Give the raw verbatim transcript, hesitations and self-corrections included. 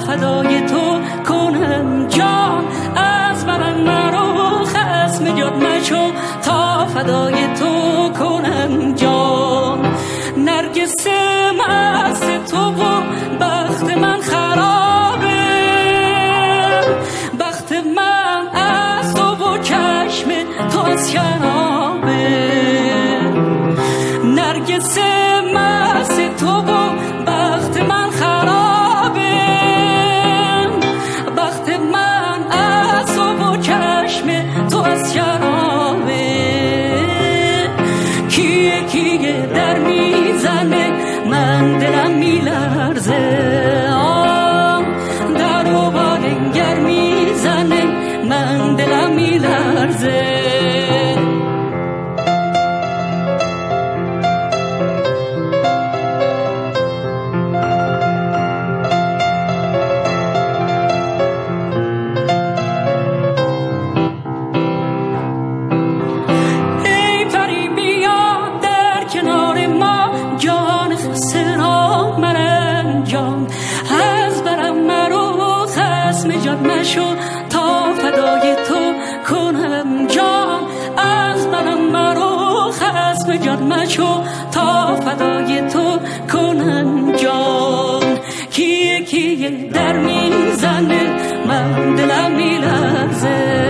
فدای تو کنم جان، از برم مرو خسم یاد مشو تا فدای تو کنم جان. نرگس مست تو و بخت من خرابه، بخت من از تو و چشم تو از شرابه. نرگس مست تو و بخت من خرابه، بخت من از تو و چشم تو از شرابه. کیه کیه در میزنه من دلم میلرزه، آه در و بالنگر میزنه من دلم میلرزه. مشو تا فدای تو کنم جان، از منم مرو خسم جان مشو تا فدای تو کنم جان. کیه کیه در میزنه من دلم میلرزه.